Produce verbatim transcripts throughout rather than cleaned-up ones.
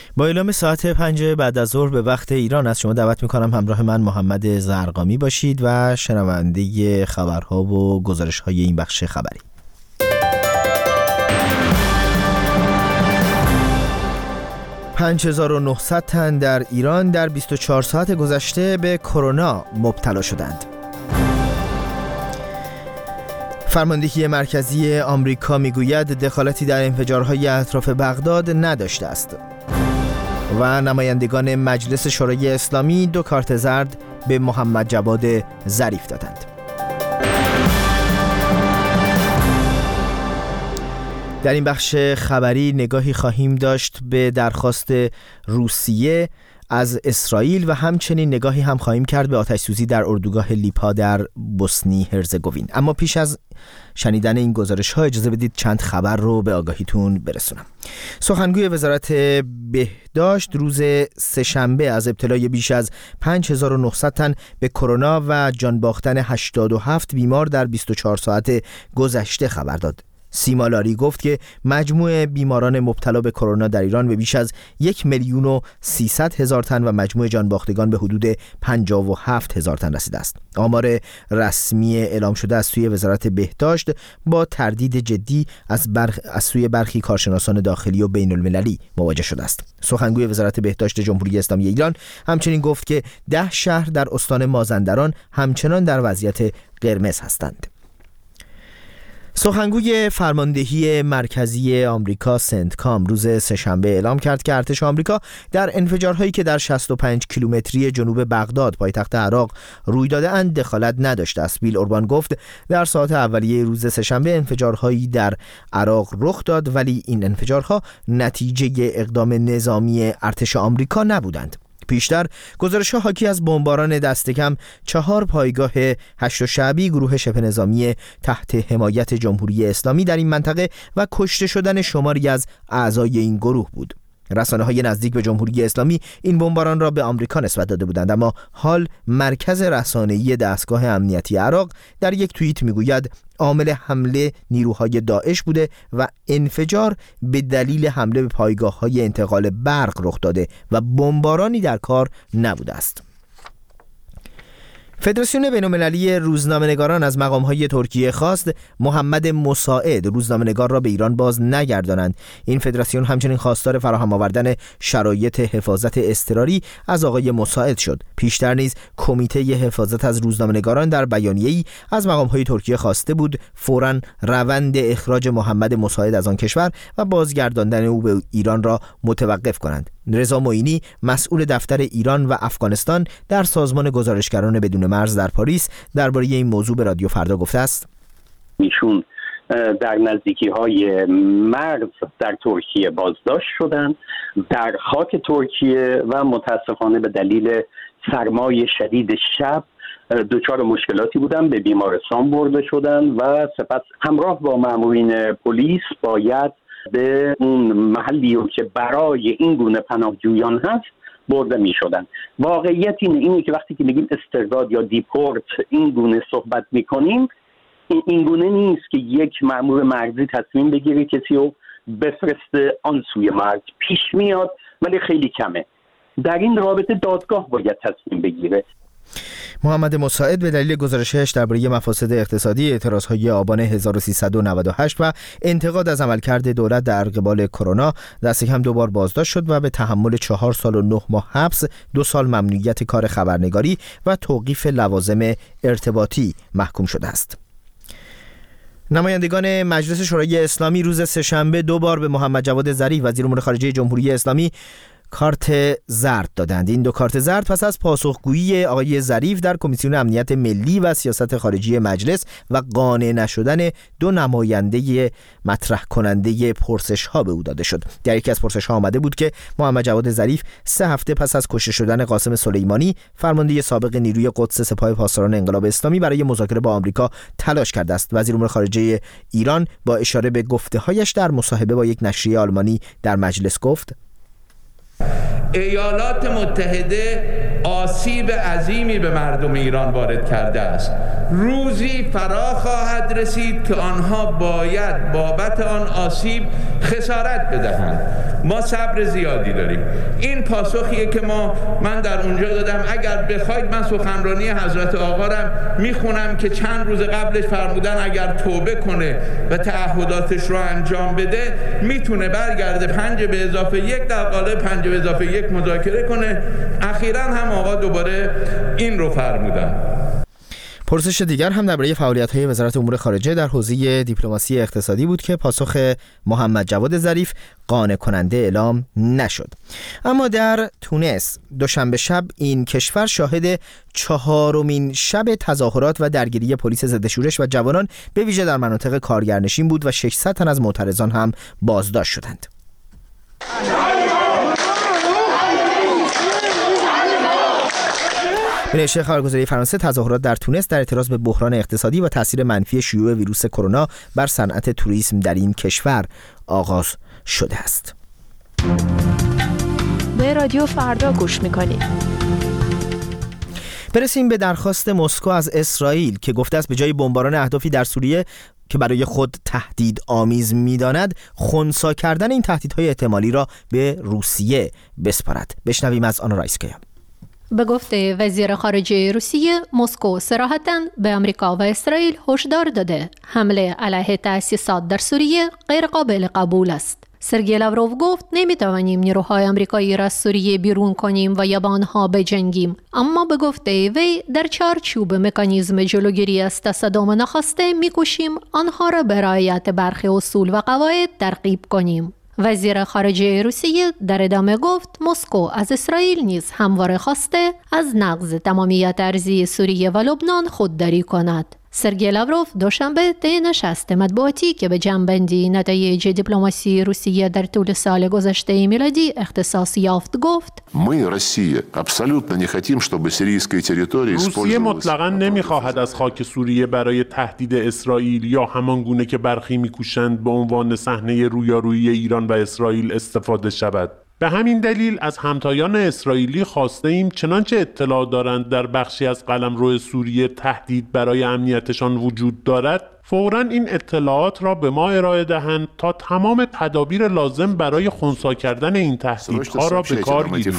با اعلام ساعت پنج بعد از ظهر به وقت ایران از شما دعوت میکنم همراه من محمد زرقامی باشید و شنونده خبرها و گزارش‌های این بخش خبری. پنج هزار و نهصد تن در ایران در بیست و چهار ساعت گذشته به کرونا مبتلا شدند. فرماندهی مرکزی آمریکا میگوید دخالتی در انفجارهای اطراف بغداد نداشته است. و نمایندگان مجلس شورای اسلامی دو کارت زرد به محمد جواد ظریف دادند. در این بخش خبری نگاهی خواهیم داشت به درخواست روسیه از اسرائیل و همچنین نگاهی هم خواهیم کرد به آتش‌سوزی در اردوگاه لیپا در بوسنی هرزگوین. اما پیش از شنیدن این گزارش ها اجازه بدید چند خبر رو به آگاهیتون برسونم. سخنگوی وزارت بهداشت روز سه‌شنبه از ابتلای بیش از پنج هزار و نهصد تن به کرونا و جان باختن هشتاد و هفت بیمار در بیست و چهار ساعت گذشته خبر داد. سیما لاری گفت که مجموع بیماران مبتلا به کرونا در ایران به بیش از یک میلیون و سیصد هزار تن و مجموع جانباختگان به حدود پنجاه و هفت هزار تن رسیده است. آمار رسمی اعلام شده از سوی وزارت بهداشت با تردید جدی از, برخ... از سوی برخی کارشناسان داخلی و بین المللی مواجه شده است. سخنگوی وزارت بهداشت جمهوری اسلامی ایران همچنین گفت که ده شهر در استان مازندران همچنان در وضعیت قرمز هستند. سخنگوی فرماندهی مرکزی آمریکا سنتکام روز سه‌شنبه اعلام کرد که ارتش آمریکا در انفجارهایی که در شصت و پنج کیلومتری جنوب بغداد پایتخت عراق روی داده اند دخالت نداشته است. بیل اوربان گفت در ساعات اولیه روز سه‌شنبه انفجارهایی در عراق رخ داد ولی این انفجارها نتیجه اقدام نظامی ارتش آمریکا نبودند. پیشتر گزارش‌ها حاکی از بمباران دست کم چهار پایگاه هشت شعبی گروه شبه نظامی تحت حمایت جمهوری اسلامی در این منطقه و کشته شدن شماری از اعضای این گروه بود. رسانه‌های نزدیک به جمهوری اسلامی این بمباران را به آمریکا نسبت داده بودند، اما حال مرکز رسانه‌ای دستگاه امنیتی عراق در یک توییت میگوید عامل حمله نیروهای داعش بوده و انفجار به دلیل حمله به پایگاه‌های انتقال برق رخ داده و بمبارانی در کار نبوده است. فدراسیون بین‌المللی روزنامه‌نگاران از مقام‌های ترکیه خواست محمد مساعد روزنامه‌نگار را به ایران باز نگردانند. این فدراسیون همچنین خواستار فراهم آوردن شرایط حفاظت اضطراری از آقای مساعد شد. پیشتر نیز کمیته حفاظت از روزنامه‌نگاران در بیانیه‌ای از مقام‌های ترکیه خواسته بود فوراً روند اخراج محمد مساعد از آن کشور و بازگرداندن او به ایران را متوقف کنند. رضا معینی مسئول دفتر ایران و افغانستان در سازمان گزارشگران بدون مرز در پاریس درباره این موضوع به رادیو فردا گفته است: ایشون در نزدیکی‌های مرز در ترکیه بازداشت شدند در خاک ترکیه و متاسفانه به دلیل سرمای شدید شب دچار مشکلاتی بودن، به بیمارستان برده شدن و سپس همراه با مامورین پلیس باید به اون محلی که برای این گونه پناهجویان هست برده می شدن. واقعیت اینه, اینه که وقتی که میگیم استرداد یا دیپورت این گونه صحبت می کنیم، این گونه نیست که یک مأمور مرزی تصمیم بگیره کسی رو بفرسته آن سوی مرز. پیش میاد ولی خیلی کمه. در این رابطه دادگاه باید تصمیم بگیره. محمد مساعد به دلیل گزارشش درباره مفاسد اقتصادی، اعتراضهای آبان هزار و سیصد و نود و هشت و انتقاد از عملکرد دولت در قبال کرونا دست کم دو بار بازداشت شد و به تحمل چهار سال و نه ماه حبس، دو سال ممنوعیت کار خبرنگاری و توقیف لوازم ارتباطی محکوم شده است. نمایندگان مجلس شورای اسلامی روز سه‌شنبه دو بار به محمد جواد ظریف وزیر امور خارجه جمهوری اسلامی کارت زرد دادند. این دو کارت زرد پس از پاسخگویی آقای ظریف در کمیسیون امنیت ملی و سیاست خارجی مجلس و قانع نشدن دو نماینده مطرح کننده پرسش ها به او داده شد. در یکی از پرسش ها آمده بود که محمد جواد ظریف سه هفته پس از کشته شدن قاسم سلیمانی فرمانده سابق نیروی قدس سپاه پاسداران انقلاب اسلامی برای مذاکره با آمریکا تلاش کرده است. وزیر امور خارجه ایران با اشاره به گفته‌هایش در مصاحبه با یک نشریه آلمانی در مجلس گفت: ایالات متحده آسیب عظیمی به مردم ایران وارد کرده است. روزی فرا خواهد رسید که آنها باید بابت آن آسیب خسارت بدهند. ما صبر زیادی داریم. این پاسخیه که ما من در اونجا دادم. اگر بخواید من سخنرانی حضرت آقا را میخونم که چند روز قبلش فرمودن اگر توبه کنه و تعهداتش رو انجام بده میتونه برگرده پنج به اضافه یک در قالب پنج به اضافه یک مذاکره کنه. اخیراً هم آقا دوباره این رو فرمودن. پرسش دیگر هم درباره فعالیت‌های وزارت امور خارجه در حوزه دیپلماسی اقتصادی بود که پاسخ محمد جواد ظریف قانع کننده اعلام نشد. اما در تونس دوشنبه شب این کشور شاهد چهارمین شب تظاهرات و درگیری پلیس ضد شورش و جوانان به ویژه در مناطق کارگرنشین بود و ششصد تن از معترضان هم بازداشت شدند. نشریه خبرگزاری فرانسه تظاهرات در تونس در اعتراض به بحران اقتصادی و تاثیر منفی شیوع ویروس کرونا بر صنعت توریسم در این کشور آغاز شده است. به رادیو فردا گوش می‌کنید. برسیم به درخواست مسکو از اسرائیل که گفته است به جای بمباران اهدافی در سوریه که برای خود تهدید آمیز می‌داند، خنثی کردن این تهدیدهای احتمالی را به روسیه بسپارد. بشنویم از آنا رایسکیا. به گفته وزیر خارجه روسیه، مسکو صراحتاً به آمریکا و اسرائیل هشدار داده حمله علیه تأسیسات در سوریه غیر قابل قبول است. سرگئی لاوروف گفت نمیتوانیم نیروهای آمریکایی را از سوریه بیرون کنیم و یا با آنها بجنگیم، اما به گفته وی در چارچوب مکانیزم جلوگیری از تصادم ناخواسته میکوشیم آنها را به رعایت برخی اصول و قواعد ترغیب کنیم. وزیر خارجه روسیه در ادامه گفت مسکو از اسرائیل نیز همواره خواسته از نقض تمامیت ارضی سوریه و لبنان خودداری کند. سرگئی لاوروف دوشنبه طی نشست مطبوعاتی که به جمع‌بندی نتایج دیپلماسی روسیه در طول سال گذشته میلادی اختصاص یافت گفت: ما روسیه absolutно не хотим чтобы сирийские территории روسیه مطلقاً نمیخواهد از خاک سوریه برای تهدید اسرائیل یا همان گونه که برخی میکوشند به عنوان صحنه رویارویی ایران و اسرائیل استفاده شود. به همین دلیل از همتایان اسرائیلی خواسته ایم چنانچه اطلاع دارند در بخشی از قلمرو سوریه تهدید برای امنیتشان وجود دارد، فوراً این اطلاعات را به ما ارائه دهند تا تمام تدابیر لازم برای خنثی کردن این تهدیدها را به کار گیریم.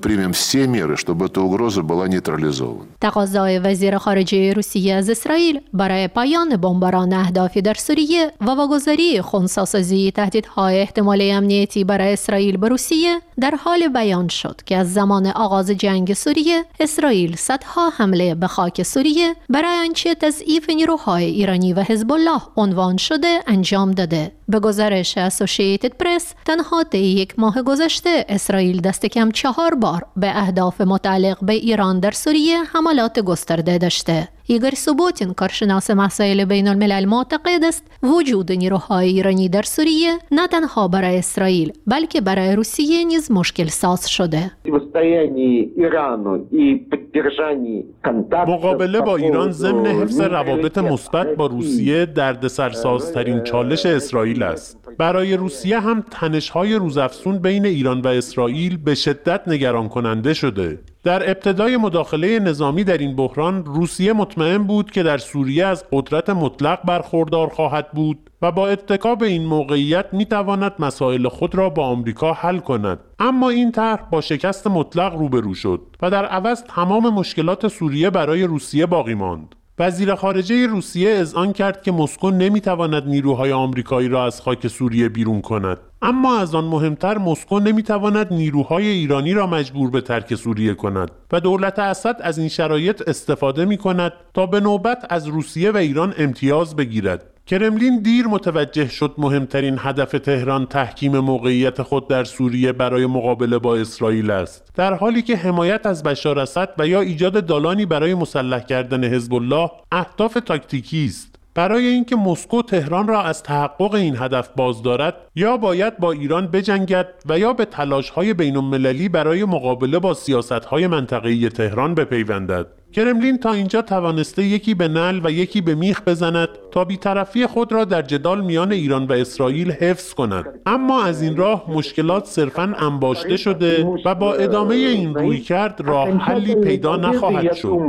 تقاضای وزیر خارجه روسیه از اسرائیل برای پایان بمباران اهدافی در سوریه و واگذاری خنثی‌سازی تهدیدهای احتمالی امنیتی برای اسرائیل به روسیه در حال بیان شد که از زمان آغاز جنگ سوریه اسرائیل صدها حمله به خاک سوریه برای آنچه تضعیف نیروهای ایرانی و حزب الله عنوان شده انجام داده. به گزارش اسوسییتد پرس تنها طی یک ماه گذشته اسرائیل دست کم چهار بار به اهداف متعلق به ایران در سوریه حملات گسترده داشته. ایگور سوبوتین کارشناس مسائل بین الملل معتقد است وجود نیروهای ایرانی در سوریه نه تنها برای اسرائیل بلکه برای روسیه نیز مشکل ساز شده. مقابله با ایران ضمن حفظ روابط مثبت با روسیه دردسرسازترین چالش اسرائیل است. برای روسیه هم تنش‌های روزافزون بین ایران و اسرائیل به شدت نگران کننده شده. در ابتدای مداخله نظامی در این بحران روسیه مطمئن بود که در سوریه از قدرت مطلق برخوردار خواهد بود و با اتکا به این موقعیت میتواند مسائل خود را با آمریکا حل کند. اما این طرح با شکست مطلق روبرو شد و در عوض تمام مشکلات سوریه برای روسیه باقی ماند. وزیر خارجه روسیه اذعان کرد که مسکو نمیتواند نیروهای آمریکایی را از خاک سوریه بیرون کند. اما از آن مهمتر مسکو نمیتواند نیروهای ایرانی را مجبور به ترک سوریه کند و دولت اسد از این شرایط استفاده میکند تا به نوبت از روسیه و ایران امتیاز بگیرد. کرملین دیر متوجه شد مهمترین هدف تهران تحکیم موقعیت خود در سوریه برای مقابله با اسرائیل است، در حالی که حمایت از بشار اسد و یا ایجاد دالانی برای مسلح کردن حزب الله اهداف تاکتیکی است. برای اینکه مسکو تهران را از تحقق این هدف باز دارد، یا باید با ایران بجنگد و یا به تلاش‌های بین‌المللی برای مقابله با سیاست‌های منطقه‌ای تهران بپیوندد. کرملین تا اینجا توانسته یکی به نعل و یکی به میخ بزند تا بی‌طرفی خود را در جدال میان ایران و اسرائیل حفظ کند، اما از این راه مشکلات صرفاً انباشته شده و با ادامه این رویکرد راه حلی پیدا نخواهد شد.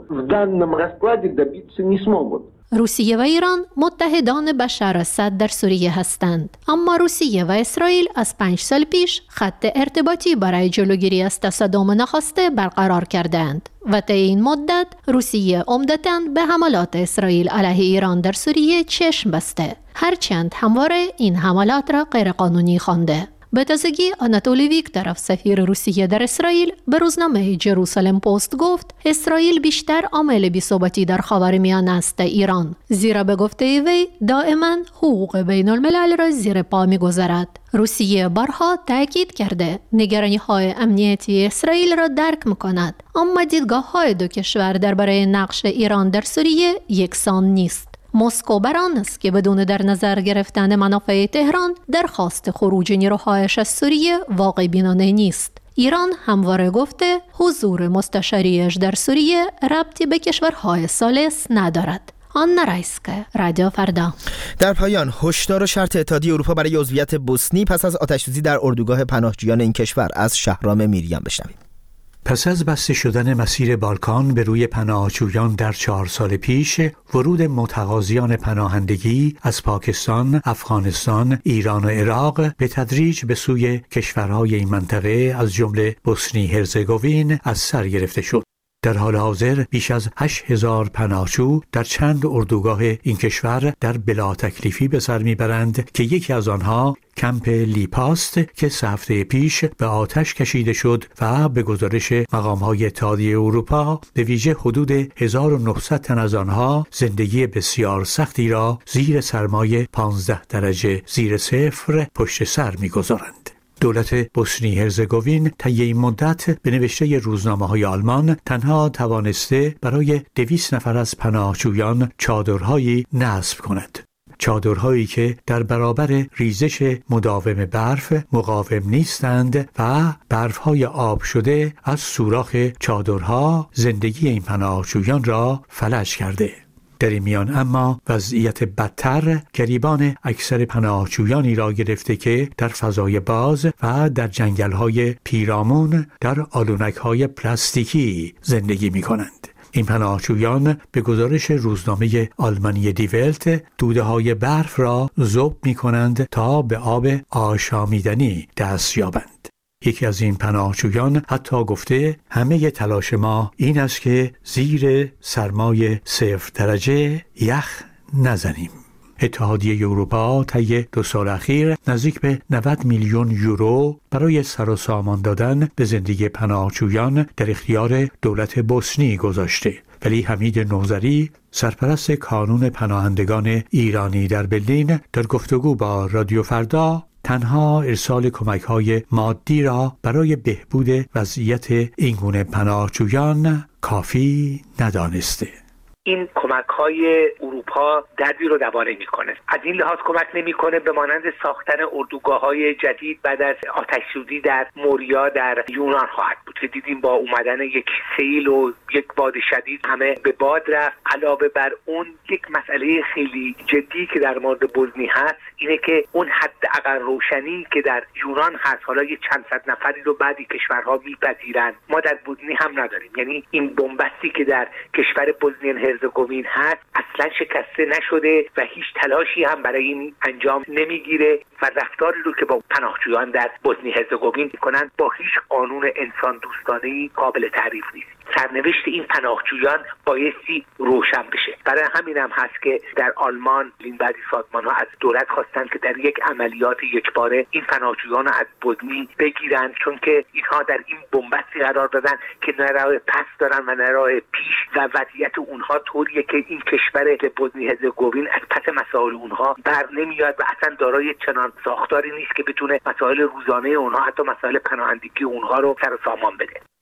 روسیه و ایران متحدان بشار اسد در سوریه هستند، اما روسیه و اسرائیل از پنج سال پیش خط ارتباطی برای جلوگیری از تصادم ناخواسته برقرار کردند و طی این مدت روسیه عمدتاً به حملات اسرائیل علیه ایران در سوریه چشم بسته، هرچند همواره این حملات را غیرقانونی خوانده. به تازگی آناتولی ویکتورف سفیر روسیه در اسرائیل به روزنامه جروسالم پست گفت اسرائیل بیشتر عامل بی‌ثباتی در خاورمیانه است تا ایران، زیرا به گفته وی دائما حقوق بین الملل را زیر پا می‌گذارد. روسیه بارها تاکید کرده نگرانی‌های امنیتی اسرائیل را درک می‌کند، اما دیدگاه‌های دو کشور درباره نقش ایران در سوریه یکسان نیست. مسکو بر آن است که بدون در نظر گرفتن منافع تهران درخواست خروج نیروهایش از سوریه واقع بینانه نیست. ایران همواره گفته حضور مستشاریش در سوریه ربطی به کشورهای ثالث ندارد. آنا رایسکه، رادیو فردا. در پایان هشدار و شرط اتحادیه اروپا برای عضویت بوسنی پس از آتش‌سوزی در اردوگاه پناهجویان این کشور. از شهرام میریان بشنویم. پس از بسته شدن مسیر بالکان به روی پناهجویان در چهار سال پیش، ورود متقاضیان پناهندگی از پاکستان، افغانستان، ایران و عراق به تدریج به سوی کشورهای این منطقه از جمله بوسنی هرزگوین از سر گرفته شد. در حال حاضر بیش از هشت هزار پناهجو در چند اردوگاه این کشور در بلا تکلیفی به سر میبرند که یکی از آنها کمپ لیپاست که سه هفته پیش به آتش کشیده شد و به گزارش مقام‌های اتحادیه اروپا به ویژه حدود هزار و نهصد تن از آنها زندگی بسیار سختی را زیر سرمای پانزده درجه زیر صفر پشت سر می‌گذارند. دولت بوسنی هرزگوین طی این مدت به نوشته روزنامه‌های آلمان تنها توانسته برای دویست نفر از پناهجویان چادرهایی نصب کند. چادرهایی که در برابر ریزش مداوم برف مقاوم نیستند و برف‌های آب شده از سوراخ چادرها زندگی این پناهجویان را فلج کرده. در این میان اما وضعیت بدتر گریبان اکثر پناهجویانی را گرفته که در فضای باز و در جنگل‌های پیرامون در آلونک‌های پلاستیکی زندگی می‌کنند. این پناهجویان به گزارش روزنامه آلمانی دی ولت دوده‌های برف را ذوب می‌کنند تا به آب آشامیدنی دست یابند. یکی از این پناهجویان حتی گفته همه تلاش ما این است که زیر سرمای صفر درجه یخ نزنیم. اتحادیه اروپا طی دو سال اخیر نزدیک به نود میلیون یورو برای سر و سامان دادن به زندگی پناهجویان در اختیار دولت بوسنی گذاشته، ولی حمید نوذری سرپرست کانون پناهندگان ایرانی در برلین در گفتگو با رادیو فردا تنها ارسال کمک‌های مادی را برای بهبود وضعیت این گونه پناهجویان کافی ندانسته. این کمک‌های اروپا دردی رو دوانه می‌کنه. از این لحاظ کمک نمی‌کنه به مانند ساختن اردوگاه‌های جدید بعد از آتش‌سوزی در موریا در یونان خواهد بود که دیدیم با اومدن یک سیل و یک باد شدید همه به باد رفت. علاوه بر اون یک مسئله خیلی جدی که در مورد بوسنی هست اینه که اون حداقل روشنی که در یونان هست حالا یه چند صد نفری رو بعضی کشورها می‌پذیرن، ما در بوسنی هم نداریم. یعنی این بنبستی که در کشور بوسنی هرزگوین هست اصلا شکسته نشده و هیچ تلاشی هم برای این انجام نمیگیره و رفتاری رو که با پناهجویان در بوسنی هرزگوین میکنن با هیچ قانون انسان دوستانه‌ای قابل تعریف نیست. سرنوشت این پناهجویان بایستی روشن بشه. برای همین هم هست که در آلمان این بعضی سازمان‌ها از دولت خواستن که در یک عملیات یکباره این پناهجویان رو از بوسنی بگیرن، چون که اینها در این بنبستی قرار دادن که نه راه پس دارن و نه راه پیش و وضعیت اونها طوریه که این کشور بوسنی هرزگوین از پس مسائل اونها بر نمیاد و اصلا دارای چنان ساختاری نیست که بتونه مسائل روزانه اونها حتی مسائل پناهندگی اونها رو سر و سامان بده.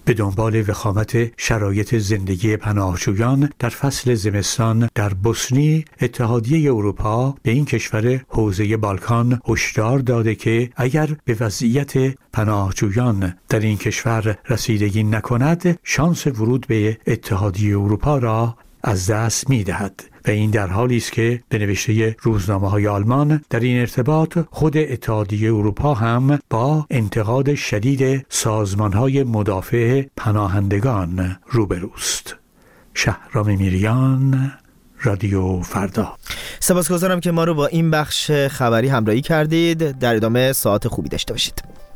به دنبال وخامت شرایط زندگی پناهجویان در فصل زمستان در بوسنی، اتحادیه اروپا به این کشور حوزه بالکان هشدار داده که اگر به وضعیت پناهجویان در این کشور رسیدگی نکند، شانس ورود به اتحادیه اروپا را از دست می دهد. و این در حالی است که به نوشته روزنامه‌های آلمان در این ارتباط خود اتحادیه اروپا هم با انتقاد شدید سازمان‌های مدافع پناهندگان روبروست. شهرام میریان، رادیو فردا. سپاسگزارم که ما رو با این بخش خبری همراهی کردید. در ادامه ساعت خوبی داشته باشید.